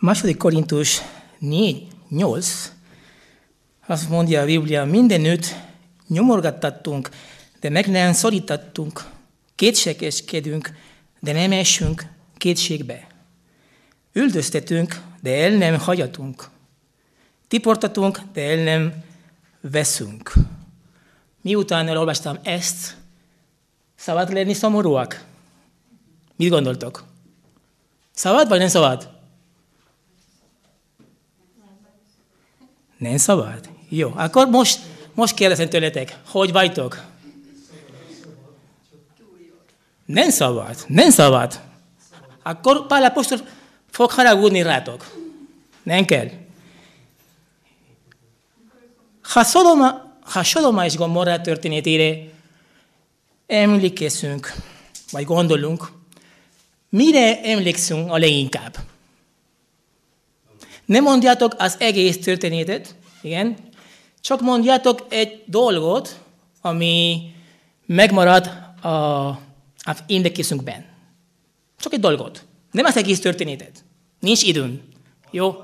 2. Korintus 4:8 azt mondja a Biblia, mindenütt nyomorgattattunk, de meg nem szorítottunk, kétségeskedünk, de nem esünk kétségbe. Üldöztetünk, de el nem hagyatunk. Tiportatunk, de el nem veszünk. Miután elolvastam ezt, szabad lenni szomorúak? Mit gondoltok? Szabad vagy nem szabad? Nem szabad? Jó, akkor most kérdezem tőletek, hogy vagytok? Nem szabad, nem szabad. Akkor Pál apostol fog haragudni rátok. Nem kell. Ha Sodoma és Gomorra történetére emlékezünk, vagy gondolunk, mire emlékszünk a leginkább? Nem mondjátok az egész történetet, igen, csak mondjátok egy dolgot, ami megmarad az emlékezünkben. Csak egy dolgot. Nem az egész történetet. Nincs időn. Jó?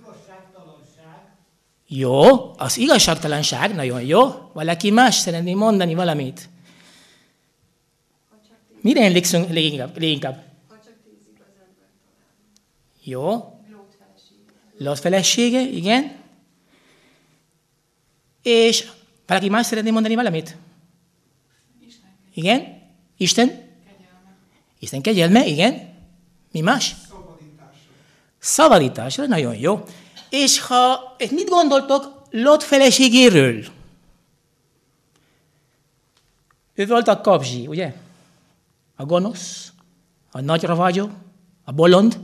Jó, az igazságtalanság, nagyon jó. Valaki más szeretné mondani valamit. Mire emlékszünk leginkább? Jó. Lót felesége, igen. És valaki más szeretné mondani valamit? Igen? Isten? Kegyelme. Isten kegyelme, igen. Mi más? Szabadításra, nagyon jó. És mit gondoltok Lót feleségéről? Ő volt a kapzsi, ugye? A gonosz, a nagyravágyó, a bolond.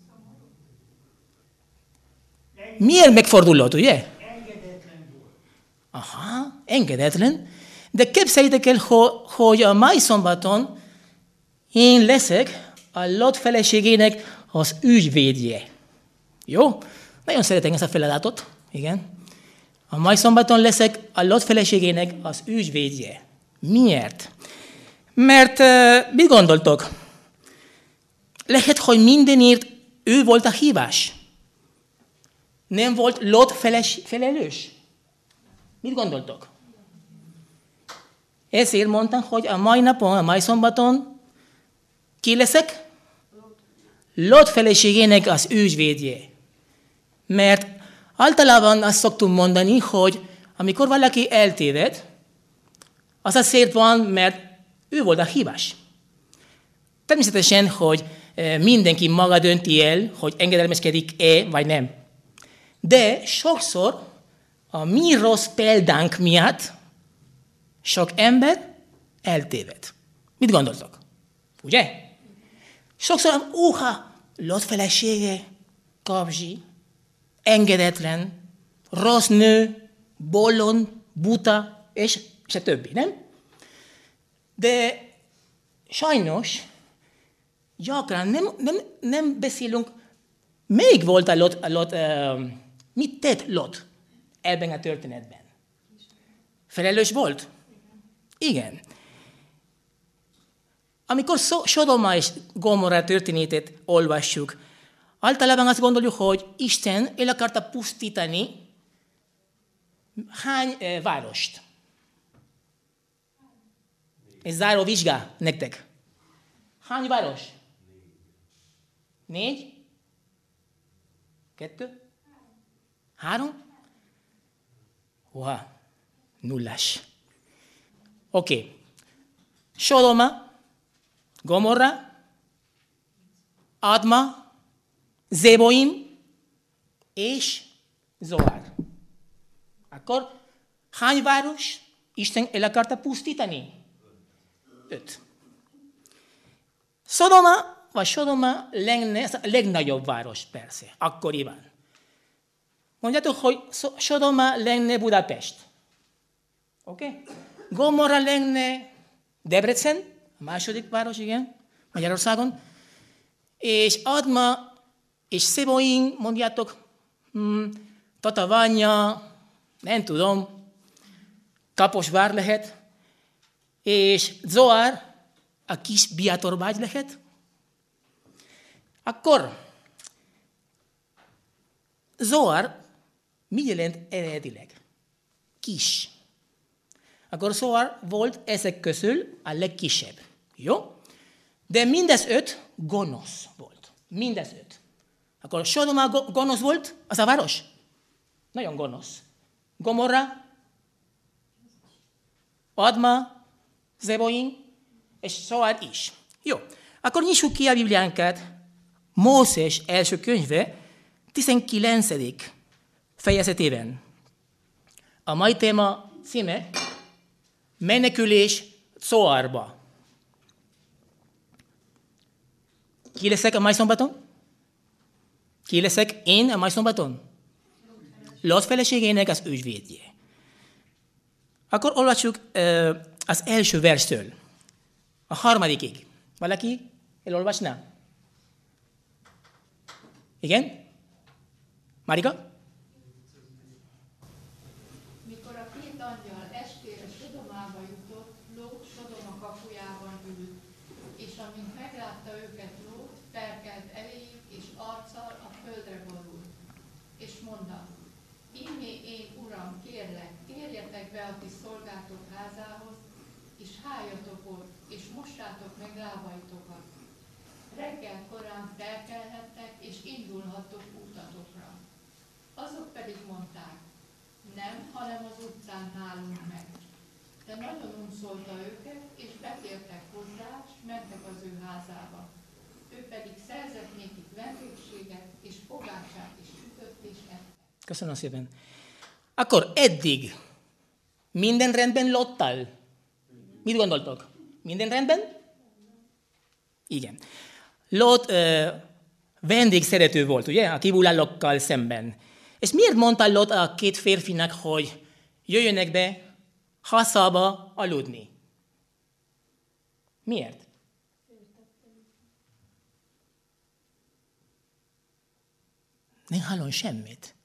Miért megfordulott, ugye? Engedetlen volt. Aha, engedetlen. De képzeljétek el, hogy a mai szombaton én leszek a Lót feleségének az ügyvédje. Jó? Nagyon szeretem ezt a feladatot. Igen. A mai szombaton leszek a Lót feleségének az ügyvédje. Miért? Mert mit gondoltok? Lehet, hogy mindenért ő volt a hibás. Nem volt Lót felelős. Mit gondoltok? Ezért mondtam, hogy a mai napon, a mai szombaton ki leszek? Lót feleségének az ügyvédje. Mert általában azt szoktunk mondani, hogy amikor valaki eltéved, az azért van, mert ő volt a hibás. Természetesen, hogy mindenki maga dönti el, hogy engedelmeskedik-e vagy nem. De sokszor a mi rossz példánk miatt sok ember eltéved. Mit gondoltok? Ugye? Sokszor, Lót felesége, kapzsi, engedetlen, rossz nő, bolond, buta, és többi, nem? De sajnos gyakran nem beszélünk, még volt a Lót, mit tett Lót ebben a történetben? Felelős volt? Igen. Amikor Sodoma és Gomorra történetet olvassuk, általában azt gondoljuk, hogy Isten el akarta pusztítani hány várost. Ez záró vizsga nektek. Hány város? 4? 2? 3? Wow, nullás. Oké. Sodoma, Gomorra, Adma, Zeboim és Zoár. Akkor hány város Isten el akarta pusztítani? 5. Sodoma lenne a legnagyobb város, persze, akkoriban. Mondjátok, hogy Sodoma lenne Budapest. Oké? Okay? Gomorra lenne Debrecen, a második város, igen, Magyarországon. És Adma és Zeboim, mondjátok, Tatabánya, nem tudom, Kaposvár lehet, és Zoár, a kis Biatorbágy lehet. Akkor Zohar mit jelent eredetileg? Kis. Akkor Zohar volt ezek közül a legkisebb. Jó? De mindez 5 gonosz volt. Mindez 5. Akkor Sodoma gonosz volt, az a város? Nagyon gonosz. Gomorra, Adma, Zeboim, és Szoár is. Jó. Akkor nyissuk ki a Bibliánkat. Mózes első könyve 19. fejezetében. A mai téma címe menekülés Zoharba. Ki leszek a mai szombaton? Ki leszek én a mai szombaton? Lot feleségének az ügyvédje. Akkor olvassuk az első verstől a harmadikig. Valaki elolvasná? Igen? Marika? Mikor a két angyal estére Sodomába jutott, Lót Sodoma kapujában ült, és amint meglátta őket Lót, felkelt eléjük, és arccal a földre borult. És mondta, Immé én, Uram, kérlek, térjetek be a ti szolgátok házához, és háljatok ott, és mossátok meg lábaitokat. Reggel korán felkelhettek, és indulhattok útatokra. Azok pedig mondták, nem, hanem az utcán hálunk meg. De nagyon unszolta őket, és betértek hozzá, és mentek az ő házába. Ő pedig szerzett nékik vendégséget, és pogácsát is sütött és ettek. Köszönöm szépen. Akkor eddig minden rendben Lottal? Mit gondoltok? Minden rendben? Igen. Lot vendégszerető volt, ugye? A kívülállókkal szemben. És miért mondta Lot a két férfinak, hogy jöjjönek be házába aludni? Miért? Nem hallom semmit.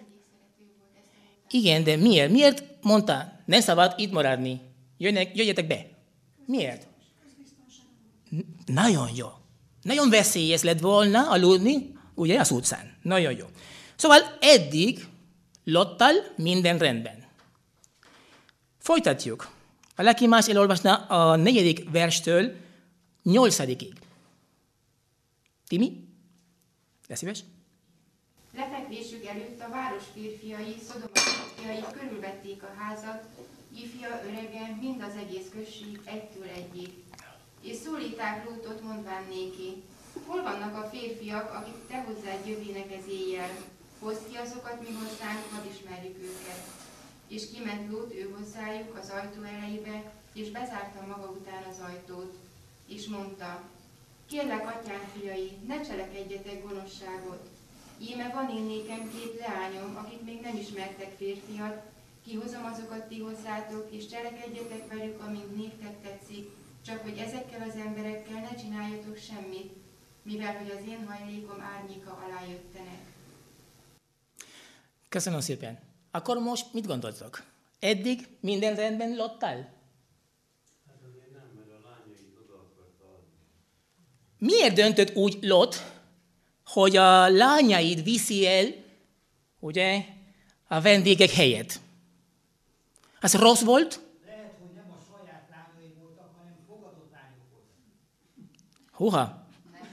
Igen, de miért? Miért mondta, nem szabad itt maradni? Jöjjetek be. Miért? Nagyon jó. Nagyon veszélyes lett volna aludni, ugye, az utcán. Nagyon jó. Szóval eddig Lottal minden rendben. Folytatjuk. Valaki más elolvasna a 4. verstől 8. Timi? De szíves? Lefekvésük előtt a város férfiai, Szodoma férfiai körülvették a házat, ifja, örege, mind az egész község egytől egyig. És szólíták Lótot, mondván néki, hol vannak a férfiak, akik te hozzád jövének ez éjjel? Hozd ki azokat mi hozzánk, hadd ismerjük őket. És kiment Lót ő hozzájuk az ajtó elejébe, és bezárta maga után az ajtót. És mondta, kérlek, atyám fiai, ne cselekedjetek gonoszságot. Íme van én nékem 2 leányom, akik még nem ismertek férfiat, kihozom azokat ti hozzátok, és cselekedjetek velük, amint néktek tetszik, csak hogy ezekkel az emberekkel ne csináljatok semmit, mivel hogy az én hajlékom árnyéka alá jöttenek. Köszönöm szépen. Akkor most mit gondoltok? Eddig minden rendben Lottal? Hát azért nem, mert a lányait oda akarta adni. Miért döntött úgy Lot, hogy a lányait viszi el, ugye, a vendégek helyett? Az rossz volt? Lehet, hogy nem a saját lányai voltak, hanem fogadott lányok voltak. Húha!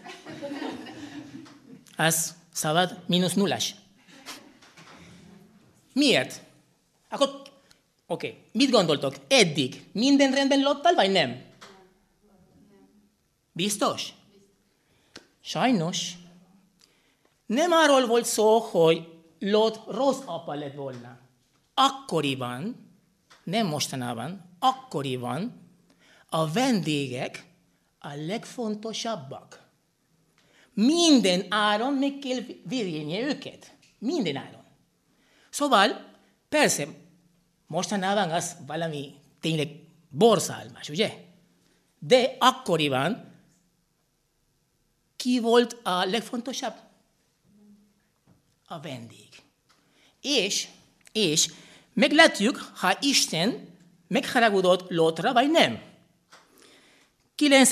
Az szabad -0. Miért? Akkor, oké. Mit gondoltok? Eddig minden rendben Lottal, vagy nem? Biztos? Sajnos. Nem arról volt szó, hogy Lot rossz apa lett volna. Akkoriban, nem mostanában, akkoriban a vendégek a legfontosabbak. Minden áron meg kell védenie őket. Minden áron. Szóval, persze, mostanában az valami tényleg borzalmas, ugye? De akkoriban ki volt a legfontosabb? A vendég. És meglátjuk, ha Isten megharagudott Lotra, vagy nem. 9.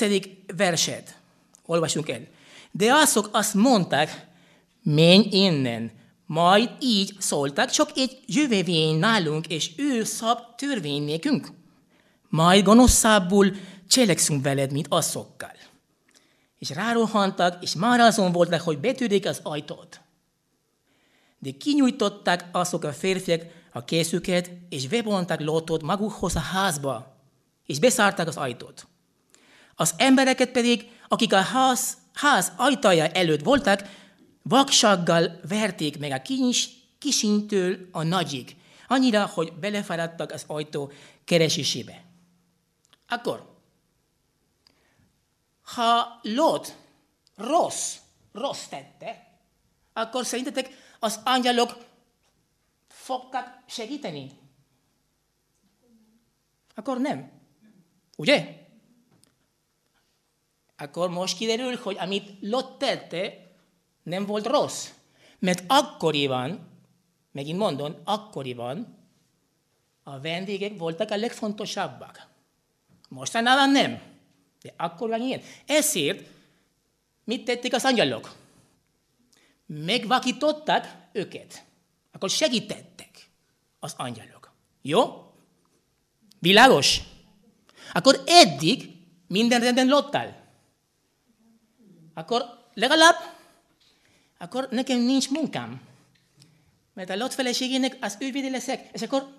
verset. Olvasunk el. De azok azt mondták, menj innen, Majd így szóltak, csak egy jövevény nálunk, és ő szab törvény nékünk. Majd gonoszabbul cselekszünk veled, mint asszokkal. És rárohantak, és már azon voltak, hogy betörjék az ajtót. De kinyújtották azok a férfiak a készüket, és bevonták Lótot magukhoz a házba, és beszárták az ajtót. Az embereket pedig, akik a ház ajtaja előtt voltak, vaksággal verték meg a kisintől a nagyig, annyira, hogy belefáradtak az ajtó keresésébe. Akkor, ha Lót rossz tette, akkor szerintetek az angyalok fogtak segíteni? Akkor nem. Ugye? Akkor most kiderül, hogy amit Lót tette, nem volt rossz. Mert akkoriban, megint mondom, akkoriban a vendégek voltak a legfontosabbak. Mostanában nem. De akkoriban ilyen. Ezért mit tették az angyalok? Megvakították őket. Akkor segítettek az angyalok. Jó? Világos? Akkor eddig minden rendben Lóttal. Akkor legalább, akkor nekem nincs munkám. Mert a Lót feleségének az ügyvédje leszek. És akkor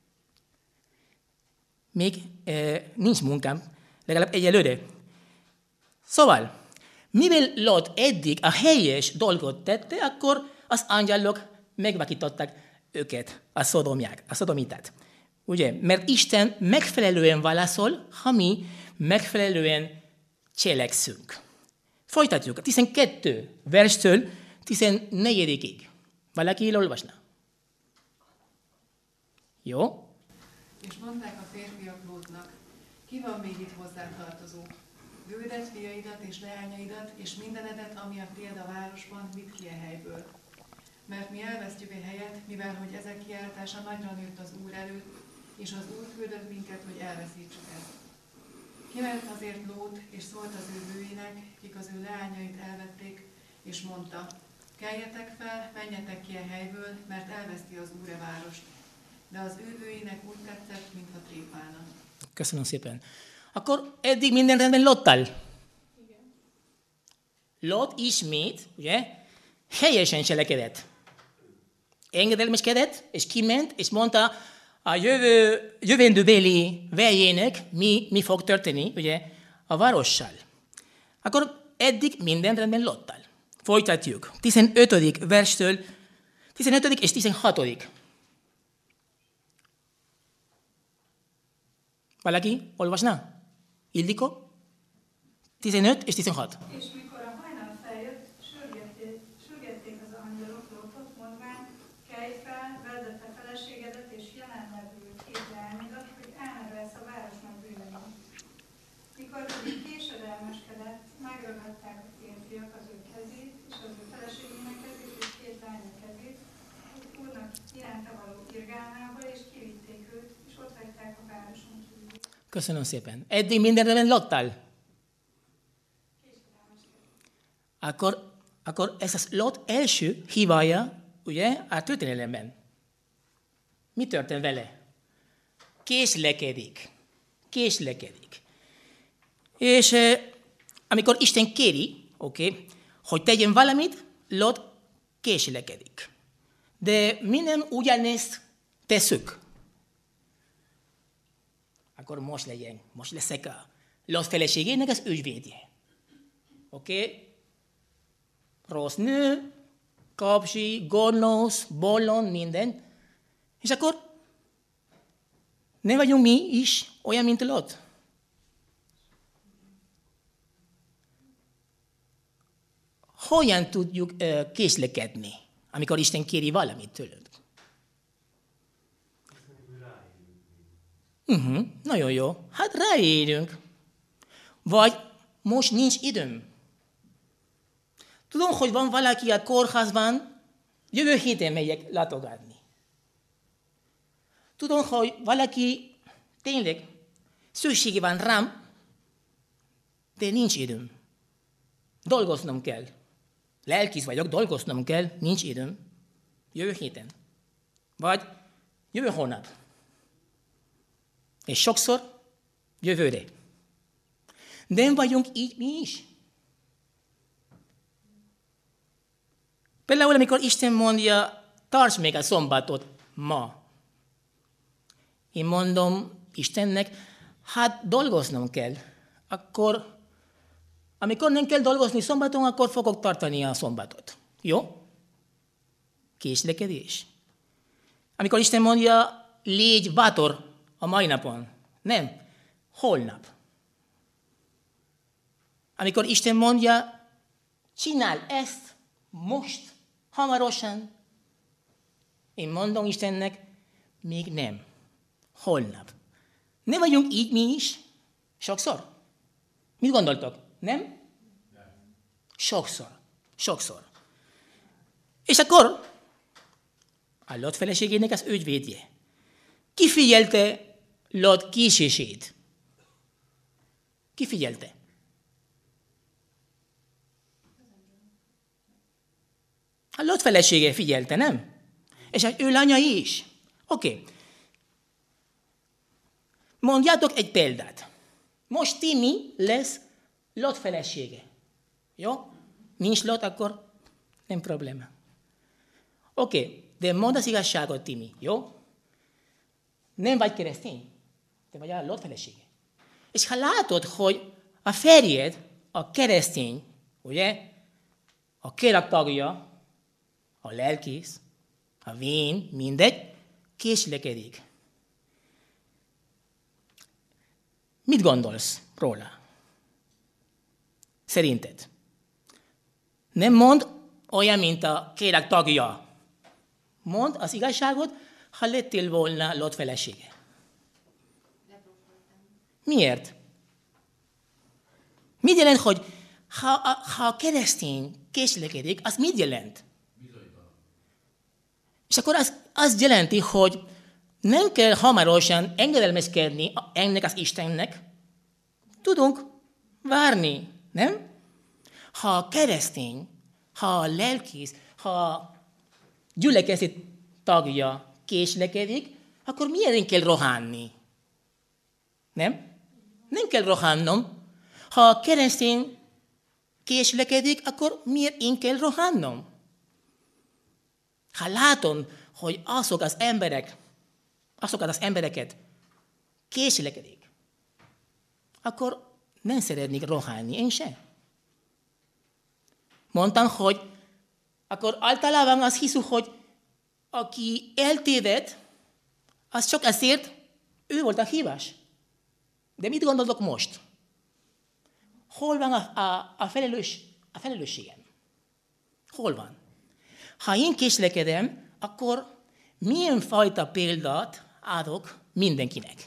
még nincs munkám, legalább egyelőre. Szóval, mivel Lót eddig a helyes dolgot tette, akkor az angyalok megvakították őket, a szodomitát. Ugye? Mert Isten megfelelően válaszol, ha mi megfelelően cselekszünk. Folytatjuk a 12 verstől 14-ig. Valaki olvasna? Jó? És mondták a férfiak Lótnak, ki van még itt hozzátartozó? Vődet, fiaidat és leányaidat, és mindenedet, ami a tiéd a városban, vidd ki a helyből. Mert mi elvesztjük a helyet, mivel hogy ezek kiáltása nagyra nőtt az Úr előtt, és az Úr küldött minket, hogy elveszítsük ezt. Kiment azért Lót, és szólt az ő bőinek, kik az ő leányait elvették, és mondta, keljetek fel, menjetek ki a helyből, mert elveszti az Úr a várost. De az ő bőinek úgy tetszett, mintha tréfálna. Köszönöm szépen. Akkor eddig minden rendben Lóttal. Lót ismét, ugye, helyesen cselekedett. Engedelmeskedett, és kiment, és mondta a jövendőbeli vejének, mi fog történni, ugye, a várossal. Akkor eddig minden rendben Lóttal. Folytatjuk. 15. verstől, 15. és 16. Valaki olvasna? Ildikó? 15 és 16. És mikor a hajnal feljött, sürgették az angyalok Lótot, mondván, kelj fel, vedd a te feleségedet és jelenlevő két leányodat, hogy elnevelsz a városnak bűnöin. Mikor pedig késedelmeskedett, megragadták a férfiak az ő kezét, és az ő feleségének kezét, és két lánya kezét, Úrnak iránta való irgalmából, és kivitték őt, és ott hagyták a városon kívül. Köszönöm szépen. Eddig minden rendben Lóttal. Akkor ez az Lót első hibája, ugye, a történelemben. Mi történt vele? Késlekedik. És amikor Isten kéri, hogy tegyen valamit, Lót késlekedik. De minden ugyanezt tesszük. Akkor most leszek a Lót feleségének az ügyvédje. Rossz nő, kapzsi, gonosz, bolond, minden. És akkor ne vagyunk mi is olyan, mint Lót. Hogyan tudjuk késlekedni, amikor Isten kéri valamit tőlünk? Nagyon jó. Hát ráérünk. Vagy most nincs időm. Tudom, hogy van valaki a kórházban, jövő héten megyek látogatni. Tudom, hogy valaki tényleg szüksége van rám, de nincs időm. Dolgoznom kell. Lelkész vagyok, dolgoznom kell, nincs időm. jövő héten, vagy jövő hónap, és sokszor jövőre. Nem vagyunk így mi is. Például, amikor Isten mondja, tarts meg a szombatot ma. Én mondom Istennek, hát dolgoznom kell. Akkor, amikor nem kell dolgozni szombaton, akkor fogok tartani a szombatot. Jó? Késlekedés. Amikor Isten mondja, légy bátor a mai napon. Nem, holnap. Amikor Isten mondja, csinálj ezt most, hamarosan. Én mondom Istennek, még nem. Holnap. Nem vagyunk így mi is? Sokszor? Mit gondoltok? Nem? Sokszor. És akkor a Lot feleségének az ügyvédje. Ki figyelte Lot késését? Ki figyelte? A Lot felesége figyelte, nem? És az ő lányai is. Oké. Mondjátok egy példát. Most Timi lesz Lot felesége. Jó? Nincs Lot, akkor nem probléma. Oké, de mondd az igazságot, Timi, jó? Nem vagy keresztény, te vagy a Lot felesége. És ha látod, hogy a férjed, a keresztény, ugye, a kérak tagja, a lelkész, a vén, mindegy, késlekedik. Mit gondolsz róla? Szerinted? Nem mond olyan, mint a kérak tagja. Mondd az igazságot, ha lettél volna Lot felesége. Miért? Mit jelent, hogy ha a keresztény késlekedik, az mit jelent? És akkor az jelenti, hogy nem kell hamarosan engedelmeskedni ennek az Istennek. Tudunk várni, nem? Ha a keresztény, ha a lelkész, ha a gyülekezet tagja késlekedik, akkor miért én kell rohanni? Nem? Nem kell rohannom. Ha a keresztény késlekedik, akkor miért én kell rohannom? Ha látom, hogy azokat az embereket késlekedik, akkor nem szeretnék rohanni, én sem. Mondtam, hogy akkor általában azt hiszük, hogy aki eltéved, az csak azért, ő volt a hibás. De mit gondolok most? Hol van a felelősségem? Hol van? Ha én késlekedem, akkor milyen fajta példát adok mindenkinek?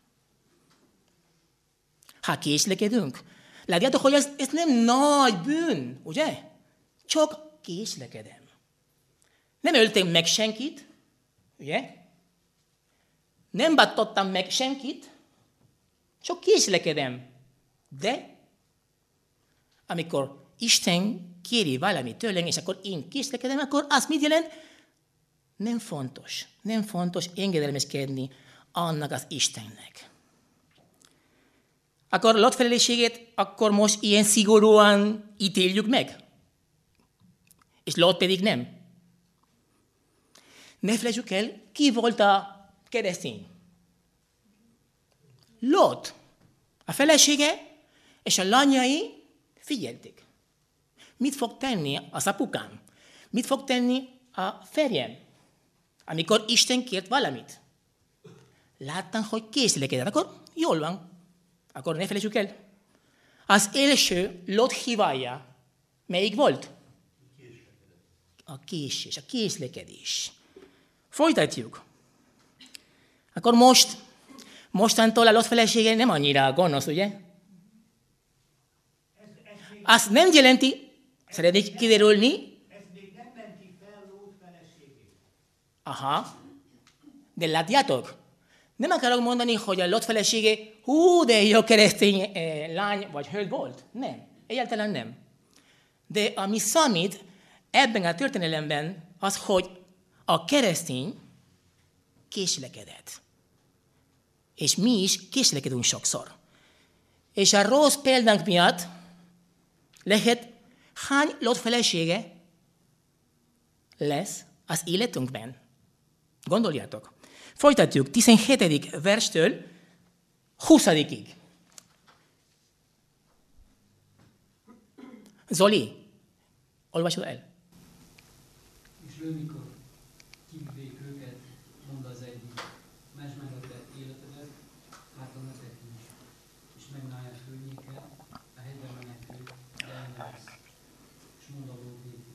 Ha késlekedünk, látjátok, hogy ez nem nagy bűn, ugye? Csak késlekedem. Nem öltem meg senkit, ugye? Nem bántottam meg senkit, csak késlekedem. De amikor Isten kéri valamit tőlem, és akkor én késlekedem, akkor az mit jelent? Nem fontos engedelmeskedni annak az Istennek. Akkor Lot felelősségét akkor most ilyen szigorúan ítéljük meg? És Lot pedig nem. Ne felejtsük el, ki volt a keresztény? Lot. A felesége és a lányai figyelték. Mit fog tenni az apukám? Mit fog tenni a férjem? Amikor Isten kért valamit. Láttam, hogy késlekedett. Akkor jól van. Akkor ne felejtsük el. Az első Lot hibája melyik volt? A késés, a késlekedés. Folytatjuk. Akkor mostantól a Lot felesége nem annyira gonosz, ugye? Azt nem jelenti, szeretnék kiderülni. Ez még nem menti fel Lot feleségét. Aha. De látjátok, nem akarok mondani, hogy a Lot felesége, de jó keresztény lány vagy hölgy volt. Nem, egyáltalán nem. De ami számít ebben a történelemben az, hogy A keresztény késlekedett. És mi is késlekedünk sokszor. És a rossz példánk miatt lehet hány Lót felesége lesz az életünkben. Gondoljátok. Folytatjuk 17. verstől 20-ig. Zoli, olvasod el. És ő, mikor kivivék őket, mondta az egyik, mesd meg a te életedet, látom neked is, és megnálják környéket, a hegyre menekül, de elmersz, és mondd a lótéti.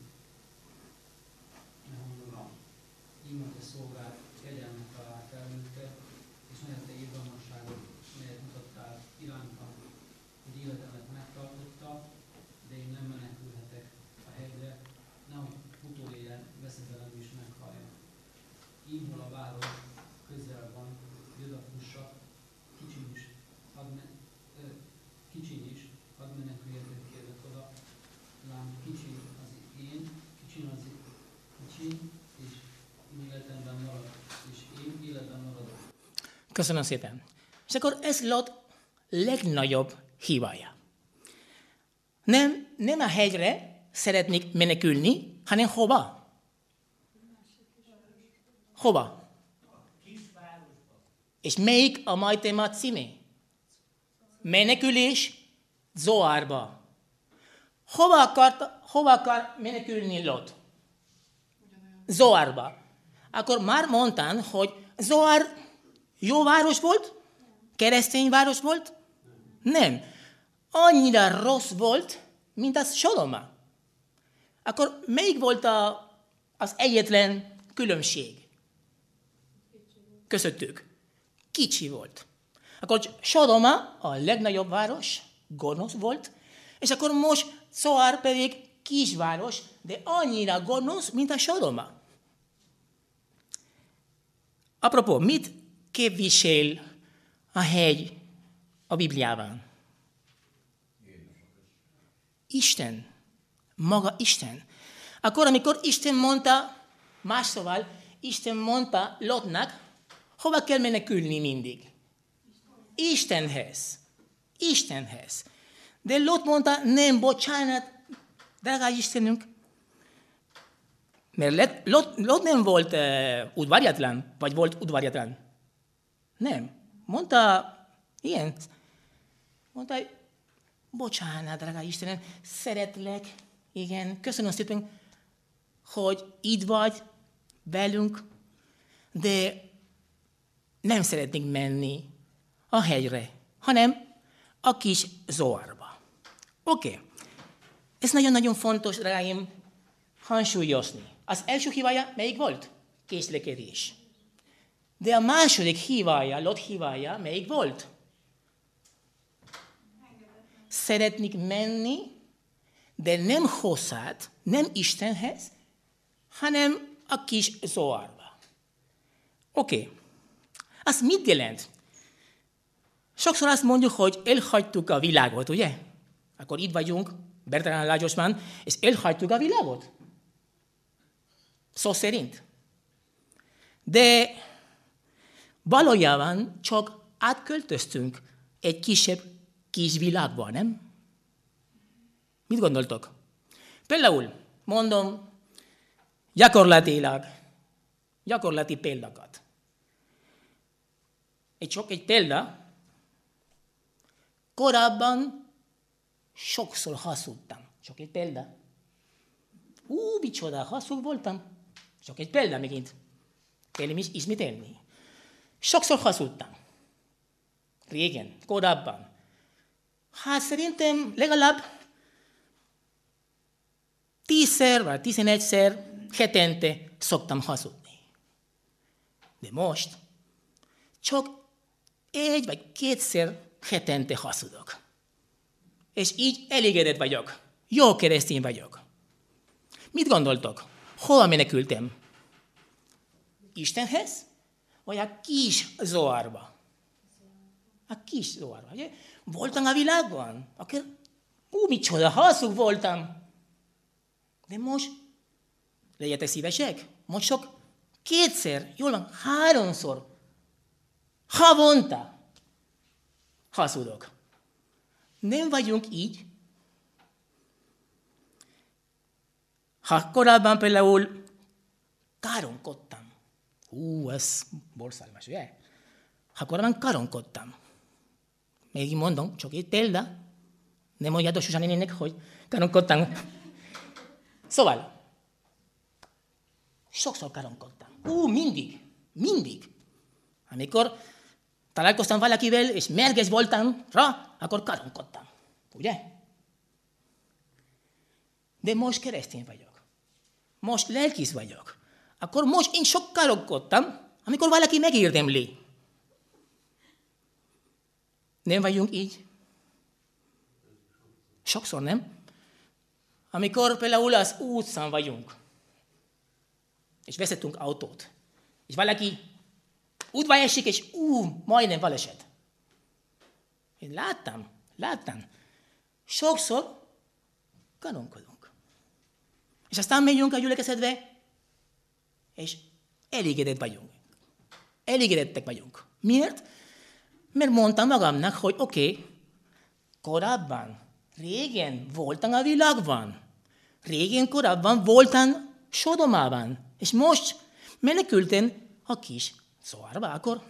Ne mondom, így mondta szolgált, kegyelmet talált előtte, és neked te irgalmasságot, melyet mutattál iránta, hogy életemet megtartotta, de én nem menekülhetek a hegyre, nehogy utolérjen veszedelem is meghallja. Így hol a város közel van, jöd a fussak, kicsin is, hadd meneküljetek kérlek oda, lám kicsin az én, és én életemben marad, és én életben maradok. Köszönöm szépen. És akkor ez Lót legnagyobb hibája. Nem a hegyre szeretnék menekülni, hanem hova? Hova? És melyik a mai téma címe? Menekülés Zoárba. Hova akar menekülni Lót? Zoárba. Akkor már mondtam, hogy Zoár jó város volt? Keresztény város volt? Nem. Annyira rossz volt, mint az Sodoma. Akkor melyik volt az egyetlen különbség közöttük? Kicsi volt. Akkor Sodoma a legnagyobb város, gonosz volt, és akkor most Zoár pedig kisváros, de annyira gonosz, mint a Sodoma. Apropó, mit képvisel a hegy a Bibliában? Isten. Maga Isten. Akkor, amikor Isten mondta, más szóval, Isten mondta Lótnak, hova kell menekülni mindig? Istenhez. Istenhez. De Lót mondta, nem, bocsánat, drága Istenünk. Mert Lót nem volt udvariatlan, vagy volt udvariatlan. Nem. Mondta, ilyen. Mondta, bocsánat, drága Istenem, szeretlek, igen, köszönöm szépen, hogy itt vagy velünk, de nem szeretnék menni a hegyre, hanem a kis Zoárba. Oké. Ez nagyon-nagyon fontos, drágáim, hangsúlyozni. Az első hibája melyik volt? Késlekedés. De a második hibája, Lót hibája melyik volt? Szeretnék menni, de nem hozzád, nem Istenhez, hanem a kis Zoárba. Oké. Az mit jelent? Sokszor azt mondjuk, hogy elhagytuk a világot, ugye? Akkor itt vagyunk, Bertalan Lajosban, és elhagytuk a világot. Szó szerint. De valójában csak átköltöztünk egy kisebb kis világba, nem? Mit gondoltok? Például, mondom, gyakorlati példákat. Egy példa, korábban sokszor hazudtam. Csak egy példa. Micsoda, hazug voltam. Csak egy példa megint. Kell ismételni. Sokszor hazudtam. Régen, korábban. Hát szerintem legalább 10-szer vagy 11-szer hetente szoktam hazudni. De most csak 1 vagy 2-szer hetente hazudok. És így elégedett vagyok. Jó keresztény vagyok. Mit gondoltok? Hol menekültem? Istenhez? Vagy a kis Zoárba? A kis Zoárba, ugye? Voltam a világban. Akkor, micsoda, hazug voltam. De most, legyetek szívesek, most csak 2-szer, jól van, 3-szor, havonta hazudok. Nem vagyunk így. Ha korábban például káromkodtam. Ez borzalmas, ugye? Ha korábban káromkodtam. Még mondom, csak egy példa. Nem mondjátok Susa nénének, hogy káromkodtam. Szóval, sokszor káromkodtam. Mindig. Amikor találkoztam valakivel, és mérges voltam rá, akkor káromkodtam. Ugye? De most keresztény vagyok. Most lelkész vagyok. Akkor most én sok káromkodtam, amikor valaki megérdemli. Nem vagyunk így? Sokszor nem? Amikor például az utcán vagyunk, és vezetünk autót, és valaki útba esik, és majdnem baleset. Én láttam. Sokszor káromkodunk. És aztán megyünk a gyülekezetbe, és elégedettek vagyunk. Miért? Mert mondtam magamnak, hogy oké, korábban, régen voltam a világban. Korábban voltam Sodomában. És most menekültem a kis Zoárba akkor.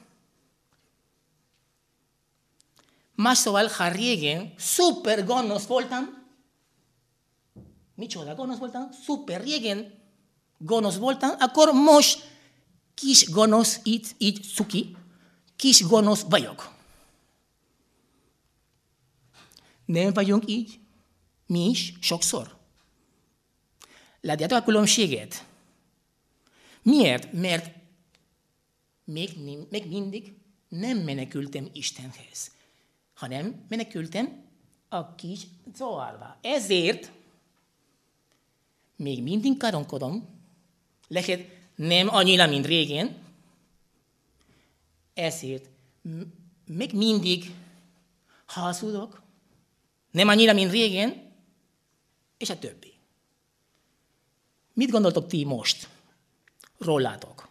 Más szóval, ha régen szuper gonosz voltam, micsoda gonosz voltam, szuper régen gonosz voltam, akkor most kis gonosz, így cuki, kis gonosz vagyok. Nem vagyunk így? Mi is? Sokszor. Látjátok a különbséget? Miért? Mert még mindig nem menekültem Istenhez, hanem menekültem a kis Zoárba. Ezért még mindig káromkodom, lehet nem annyira, mint régen, ezért még mindig hazudok, nem annyira, mint régen, és a többi. Mit gondoltok ti most rólatok?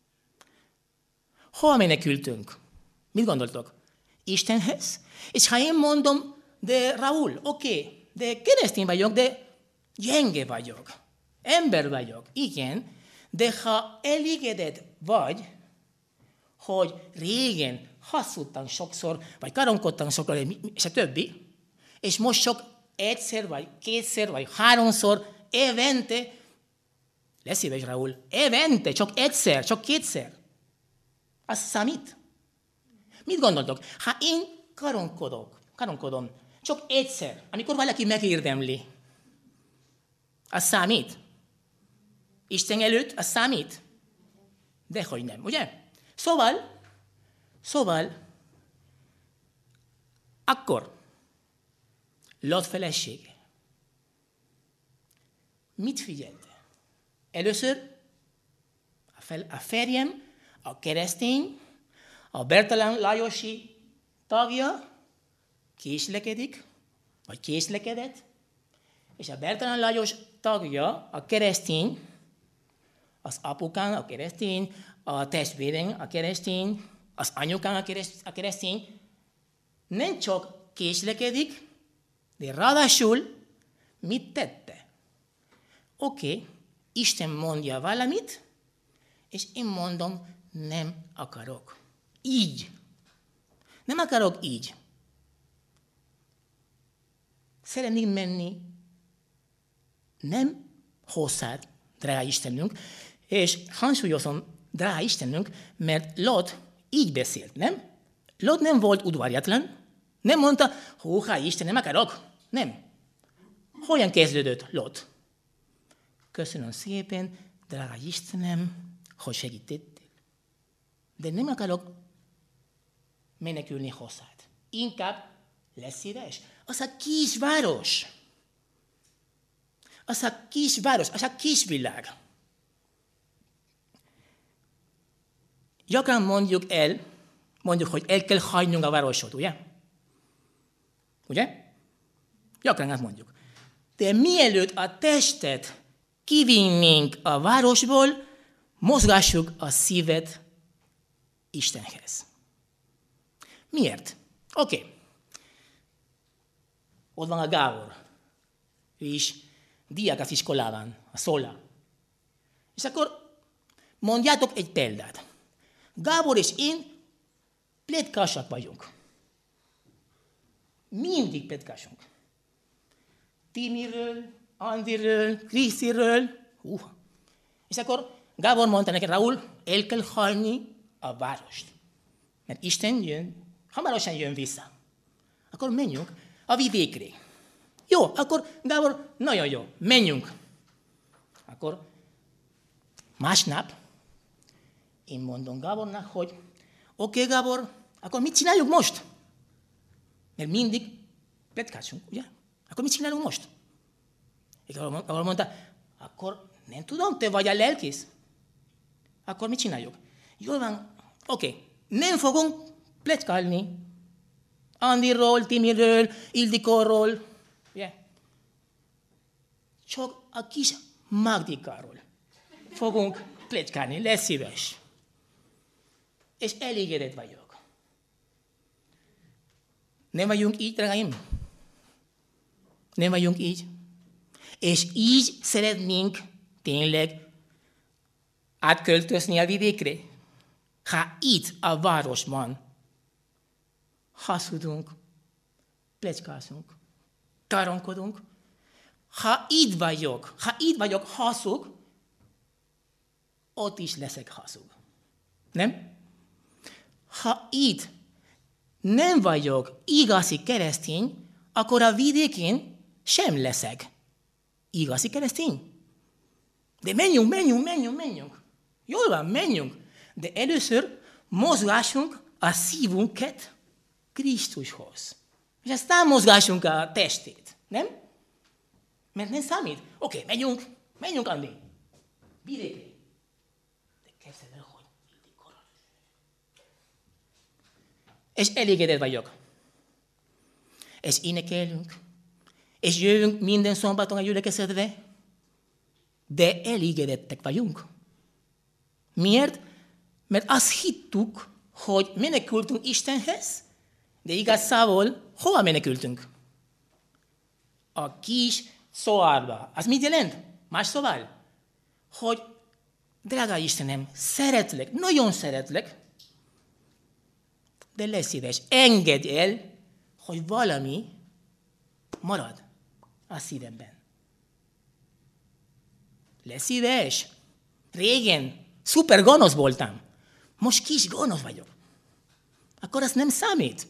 Hol menekültünk? Mit gondoltok? Istenhez? És ha én mondom, de Raúl, oké, de keresztény vagyok, de gyenge vagyok, ember vagyok, igen, de ha elégedett vagy, hogy régen hazudtam sokszor, vagy káromkodtam sokszor, és a többi, és most csak egyszer, vagy kétszer, vagy 3-szor évente, lesz szíves, Raúl, évente, csak egyszer, csak kétszer. Az számít? Mit gondoltok? Ha én káromkodom, csak egyszer, amikor valaki megérdemli, az számít? Isten előtt az számít? Dehogy nem, ugye? Szóval, akkor Lot felesége mit figyelte? Először a férjem, a keresztény, a Bertalan Lajosi tagja késlekedik, vagy késlekedett, és a Bertalan Lajos tagja, a keresztény, az apukán a keresztény, a testvérem a keresztény, az anyukán a keresztény, nem csak késlekedik, de ráadásul mit tette? Oké, Isten mondja valamit, és én mondom, nem akarok. Így. Nem akarok így. Szeretnék menni nem hozzád, drága Istenünk, és hangsúlyozom, drága Istenünk, mert Lot így beszélt, nem? Lot nem volt udvariatlan, nem mondta, Isten, nem akarok. Nem. Hogyan kezdődött Lot? Köszönöm szépen, drága Istenem, hogy segítettél. De nem akarok menekülni hozzád. Inkább lesz szíves. Az a kisváros. Az a kisvilág. Gyakran mondjuk, hogy el kell hagynunk a városot, ugye? Ugye? Gyakran azt mondjuk. De mielőtt a testet kivinnénk a városból, mozgassuk a szívet Istenhez. Miért? Oké. Ott van a Gábor. Ő is diák az iskolában, a Szola. És akkor mondjátok egy példát. Gábor és én pletkásak vagyunk. Mindig pletkásunk. Timiről, Andiről, Krisztiről. És akkor Gábor mondta neki, Raúl, el kell hagyni a várost. Mert Isten jön, hamarosan jön vissza. Akkor menjünk a vidékre. Jó, akkor Gábor, nagyon jó, menjünk. Akkor másnap én mondom Gábornak, hogy oké, Gábor, akkor mit csináljuk most? Mert mindig pletkálunk, ugye? Akkor mit csinálunk most? És Gábor mondta, akkor nem tudom, te vagy a lelkész. Akkor mit csináljuk? Jól van, oké, nem fogunk pletykálni. Andiról, Timiről, Ildikorról, ugye? Csak a kis Magdikáról fogunk pletykálni, lesz szíves. És elégedett vagyok. Nem vagyunk így, drágáim? Nem vagyunk így? És így szeretnénk tényleg átköltözni a vidékre? Ha itt a városban hazudunk, pletykázunk, taronkodunk, ha itt vagyok hazug, ott is leszek hazug. Nem? Ha itt nem vagyok igazi keresztény, akkor a vidékén sem leszek igazi keresztény. De menjünk. Jól van, menjünk. De először mozgassunk a szívünket Krisztushoz. És aztán mozgassunk a testét. Nem? Mert nem számít. Oké, menjünk, Andi. Vidékre. De képzeld el, hogy és elégedett vagyok. És énekelünk. És jövünk minden szombaton a gyülekezetbe. De elégedettek vagyunk. Miért? Mert azt hittük, hogy menekültünk Istenhez, de igazából hova menekültünk? A kis szobába. Az mit jelent? Más szóval? Hogy drága Istenem, szeretlek, nagyon szeretlek, de lesz szíves, engedd el, hogy valami marad a szívemben. Lesz szíves. Régen szuper gonosz voltam. Most kis gonosz vagyok. Akkor az nem számít.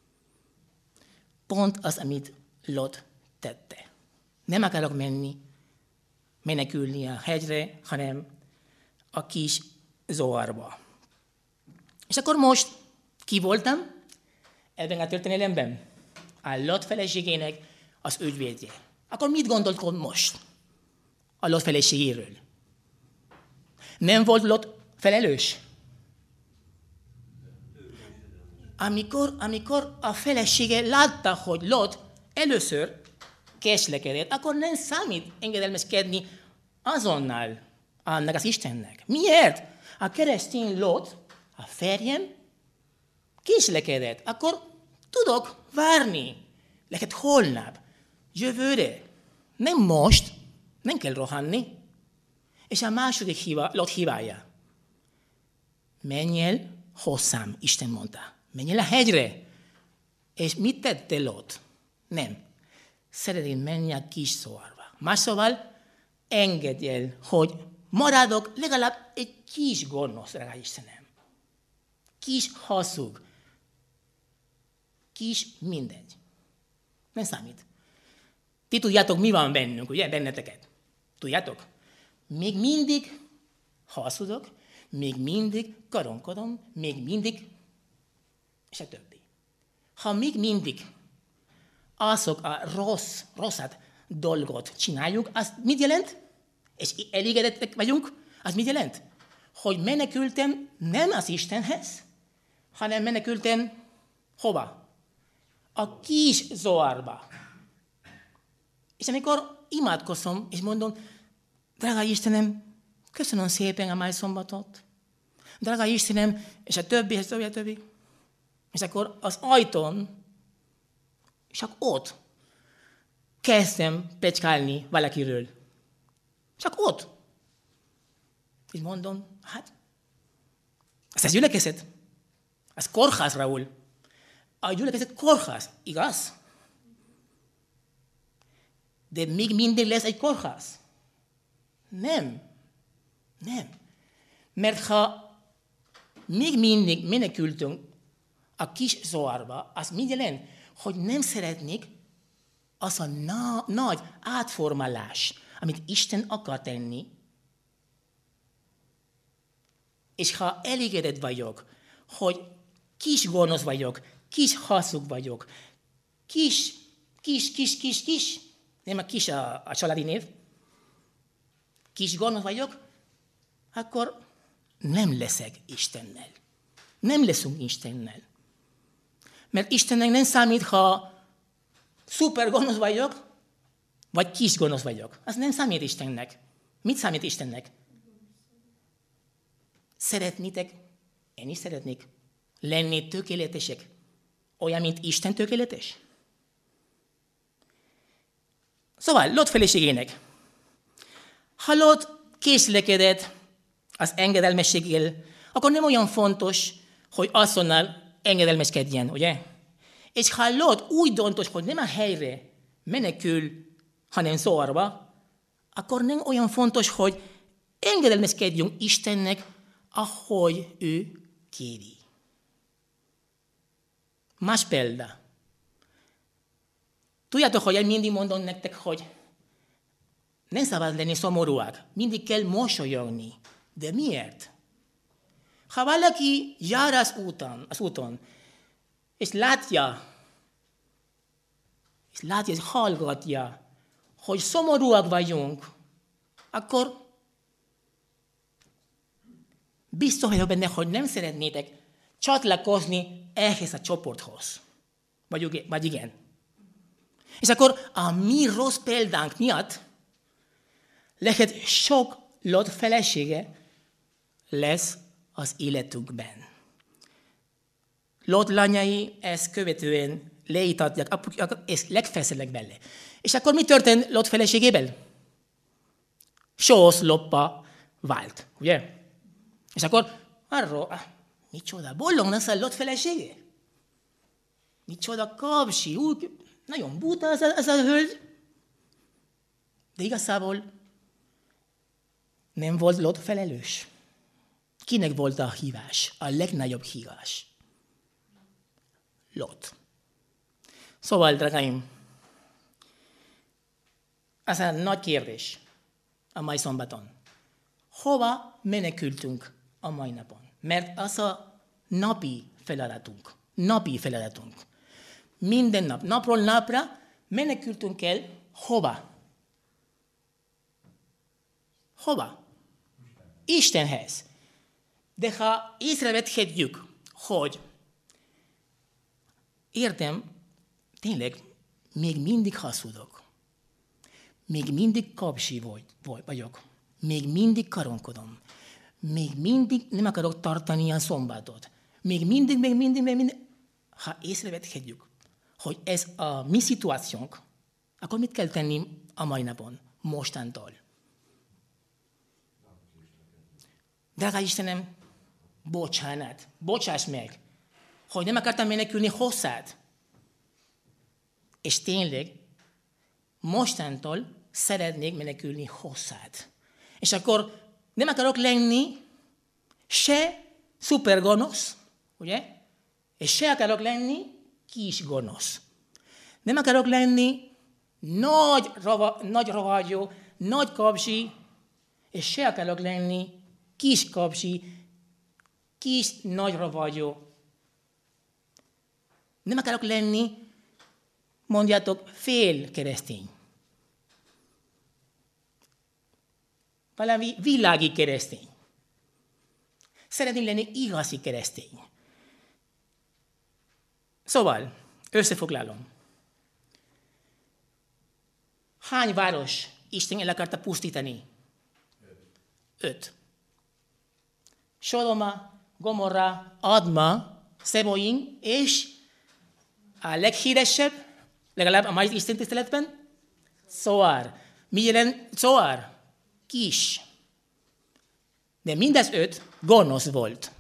Pont az, amit Lot tette. Nem akarok menekülni a hegyre, hanem a kis Zoárba. És akkor most ki voltam? Ebben a történelemben a Lot feleségének az ügyvédje. Akkor mit gondolkod most a Lot feleségéről? Nem volt Lot felelős? Amikor a felesége látta, hogy Lot először késlekedett, akkor nem számít engedelmeskedni azonnal annak az Istennek. Miért? A keresztény Lot, a férjem, késlekedett. Akkor tudok várni. Lehet holnap, jövőre. Nem most, nem kell rohanni. És a második Lot hibája. Menj el hozzám, Isten mondta. Menj el a hegyre. És mit tette Lot? Nem. Szeretném menni a kis szobába. Más szóval, engedj el, hogy maradok legalább egy kis gonosz, drága Istenem. Kis hazug. Kis mindegy. Nem számít. Ti tudjátok, mi van bennünk, ugye, benneteket? Tudjátok? Még mindig hazudok, még mindig karonkodom, még mindig, és a többi. Ha még mindig azok a rosszat dolgot csináljuk, az mit jelent? És elégedettek vagyunk, az mit jelent? Hogy menekültem nem az Istenhez, hanem menekültem hova? A kis Zoárba. És amikor imádkozom, és mondom, drága Istenem, Köszönöm szépen a mai szombatot. Drága Istenem, és a többi, és a többi, a többi. És akkor az ajtón, csak ott kezdtem pecskálni valakiről. Csak ott. Így mondom, hát, ez gyülekezet. Ez kórház, Raúl. A gyülekezet kórház, igaz? De még mindig lesz egy kórház. Nem. Mert ha még mindig menekültünk a kis zoárba, az mit jelent? Hogy nem szeretnék az a nagy átformálás, amit Isten akar tenni, és ha elégedett vagyok, hogy kis gonosz vagyok, kis hazug vagyok, kis, nem a kis a családi név, kis gonosz vagyok, akkor nem leszek Istennel. Nem leszünk Istennel. Mert Istennek nem számít, ha szuper gonosz vagyok, vagy kis gonosz vagyok. Az nem számít Istennek. Mit számít Istennek? Szeretnétek, én is szeretnék lenni tökéletesek. Olyan, mint Isten tökéletes. Szóval, Lot feleségének. Ha Lot késlekedett az engedelmességgel, akkor nem olyan fontos, hogy azonnal engedelmeskedjen, ugye? És ha Lot úgy döntött, hogy nem a helyre menekül, hanem Zoárba, akkor nem olyan fontos, hogy engedelmeskedjünk Istennek, ahogy ő kéri. Más példa. Tudjátok, hogy én mindig mondom nektek, hogy nem szabad lenni szomorúak. Mindig kell mosolyogni. De miért? Ha valaki jár az úton, és látja, és hallgatja, hogy szomorúak vagyunk, akkor biztos vagyok benne, hogy nem szeretnétek csatlakozni ehhez a csoporthoz. Vagy igen. És akkor a mi rossz példánk miatt lehet sok Lot felesége lesz az életükben. Lot lányai ezt követően leítatják, és legfeszelnek bele. És akkor mi történt Lot feleségében? Sószloppa vált, ugye? És akkor arról, micsoda, boldog lesz a Lot felesége? Micsoda kapsi, úgy, nagyon buta ez a hölgy. De igazából nem volt Lot felelős. Kinek volt a hívás? A legnagyobb hívás. Lot. Szóval, drágáim, az a nagy kérdés a mai szombaton. Hova menekültünk a mai napon? Mert az a napi feladatunk. Minden nap, napról napra menekültünk el hova? Hova? Istenhez. De ha észrevethetjük, hogy értem, tényleg még mindig hazudok, még mindig kapsi vagyok, még mindig karonkodom, még mindig nem akarok tartani a szombatot, még mindig, ha észrevethetjük, hogy ez a mi szituációnk, akkor mit kell tenni a mai napon, mostantól? Drága Istenem, bocsánat, bocsáss meg, hogy nem akartam menekülni hozzád. És tényleg, mostantól szeretnék menekülni hozzád. És akkor nem akarok lenni se szuper gonosz, ugye? És se akarok lenni kis gonosz. Nem akarok lenni nagy rohagyó, nagy kapsi, és se akarok lenni kis kapsi, kis nagy rohagyó. Nem akarok lenni, mondjátok, fél keresztény. Valami világi keresztény. Szeretném lenni igazi keresztény. Szóval, összefoglalom. Hány város Isten el akarta pusztítani? 5. Sodoma, Gomorra, Adma, Szeboim, és a leghíresebb, legalább a mai Isten tiszteletben, Zoár. Mi jelent Zoár? Kis. De mindez 5 gonosz volt.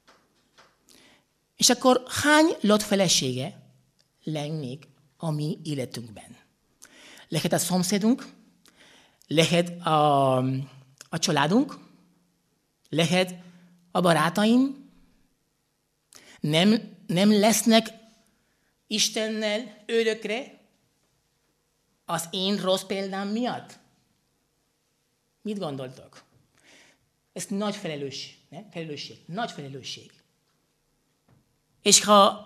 És akkor hány Lot felesége lennék a mi életünkben? Lehet a szomszédunk, lehet a családunk, lehet a barátaim, nem lesznek Istennel örökre az én rossz példám miatt? Mit gondoltok? Ez nagy felelősség, nagy felelősség. És ha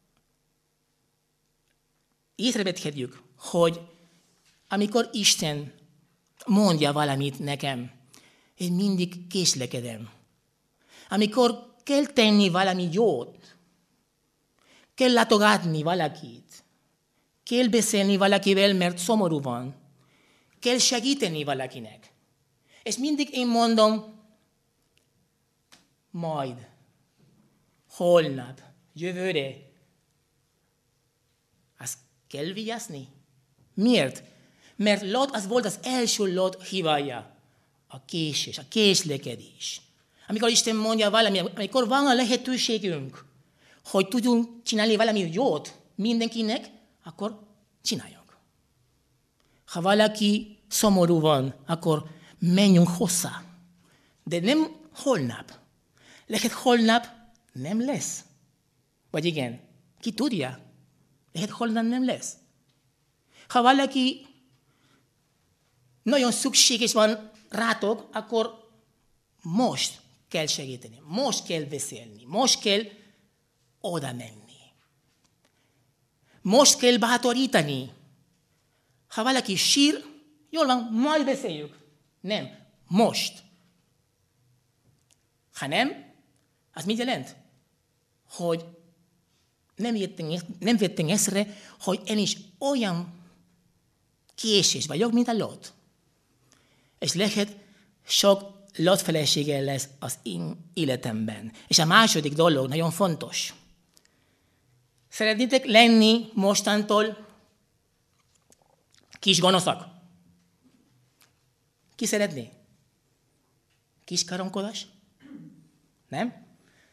észrevethetjük, hogy amikor Isten mondja valamit nekem, én mindig késlekedem. Amikor kell tenni valami jót, kell látogatni valakit, kell beszélni valakivel, mert szomorú van, kell segíteni valakinek. És mindig én mondom, majd, holnap, jövőre. Azt kell vigyázni. Miért? Mert Lot az volt az első Lot hibája. A késés, a késlekedés. Amikor Isten mondja valami, amikor van a lehetőségünk, hogy tudjunk csinálni valami jót mindenkinek, akkor csináljunk. Ha valaki szomorú van, akkor menjünk hozzá. De nem holnap. Lehet holnap nem lesz. Vagy igen, ki tudja? Lehet holnap nem lesz. Ha valaki nagyon szükséges van rátok, akkor most kell segíteni, most kell beszélni, most kell oda menni. Most kell bátorítani. Ha valaki sír, jól van, majd beszéljük. Nem, most. Ha nem, az mit jelent? Hogy nem vettem észre, hogy én is olyan késés vagyok, mint a Lot. És lehet sok Lot felesége lesz az én életemben. És a második dolog nagyon fontos. Szeretnétek lenni mostantól kis gonoszak? Ki szeretné? Kis karonkodás? Nem?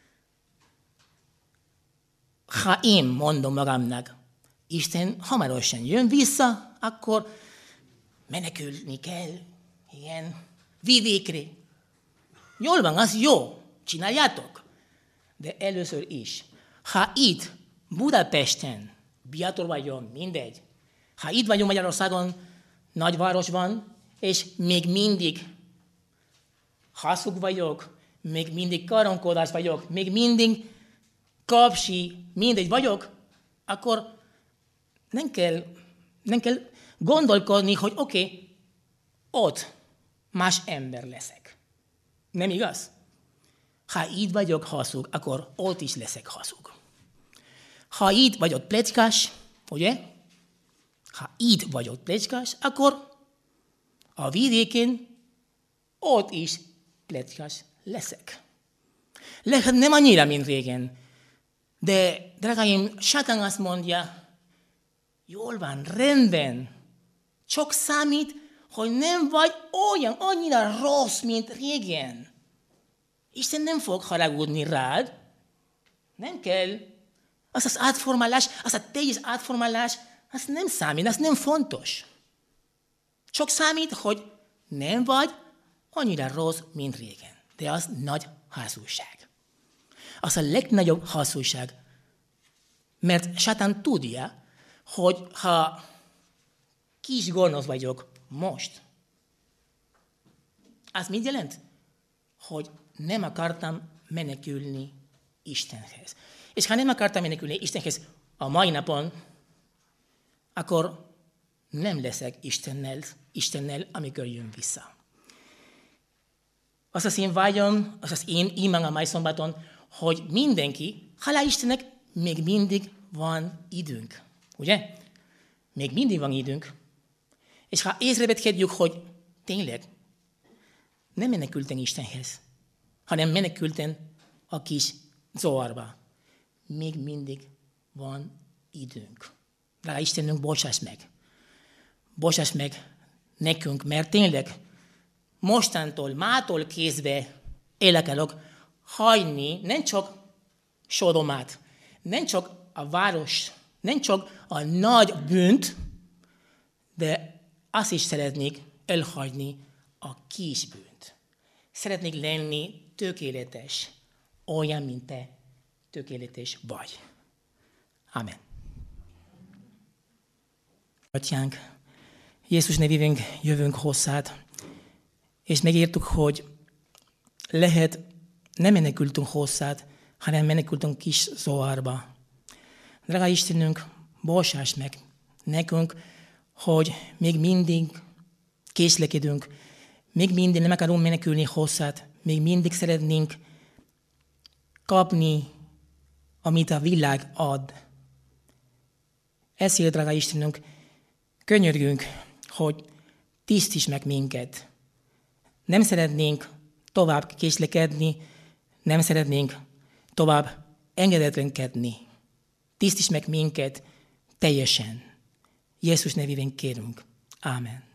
Ha én mondom magamnak, Isten hamarosan jön vissza, akkor menekülni kell ilyen vidékre. Jól van, az jó, csináljátok. De először is, ha itt Budapesten, Biatorvályon, mindegy, ha itt vagyunk Magyarországon, nagyvárosban, és még mindig hazug vagyok, még mindig karonkodás vagyok, még mindig kapsi, mindegy vagyok, akkor nem kell gondolkodni, hogy oké, ott más ember leszek. Nem igaz? Ha itt vagyok hazug, akkor ott is leszek hazug. Ha itt vagyok pletykás, ugye? Ha itt vagyok pletykás, akkor a vidéken ott is pletykás leszek. Lehet nem annyira, mint régen. De, drágáim, sátán azt mondja, jól van, rendben. Csak számít, hogy nem vagy olyan, annyira rossz, mint régen. Isten nem fog haragudni rád. Nem kell. Az átformálás, az a teljes átformálás, az nem számít, az nem fontos. Csak számít, hogy nem vagy annyira rossz, mint régen. De az nagy hazugság. Az a legnagyobb hazugság. Mert sátán tudja, hogy ha kis gonosz vagyok most, az mit jelent? Hogy nem akartam menekülni Istenhez. És ha nem akartam menekülni Istenhez a mai napon, akkor nem leszek Istennel, amikor jön vissza. Az az én vágyom, az az én imám a mai szombaton, hogy mindenki, hálá Istennek, még mindig van időnk. Ugye? Még mindig van időnk. És ha észrevethetjük, hogy tényleg nem menekülten Istenhez, hanem menekülten a kis zavarba. Még mindig van időnk. Drága Istenünk, bocsáss meg. Bocsáss meg nekünk, mert tényleg mostantól, mától kezdve el akarok hagyni nem csak Sodomát, nem csak a város, nem csak a nagy bűnt, de azt is szeretnék elhagyni a kis bűnt. Szeretnék lenni tökéletes, olyan, mint te tökéletes vagy. Amen. Atyánk, Jézus nevében jövünk hozzád, és megértük, hogy lehet nem menekültünk hozzád, hanem menekültünk kis zavarba. Drága Istenünk, bocsáss meg nekünk, hogy még mindig késlekedünk, még mindig nem akarunk menekülni hozzád, még mindig szeretnénk kapni, amit a világ ad. Ezért, drága Istenünk, könyörgünk, hogy tisztíts meg minket. Nem szeretnénk tovább késlekedni, nem szeretnénk tovább engedetlenkedni. Tisztíts meg minket teljesen. Jézus nevében kérünk. Ámen.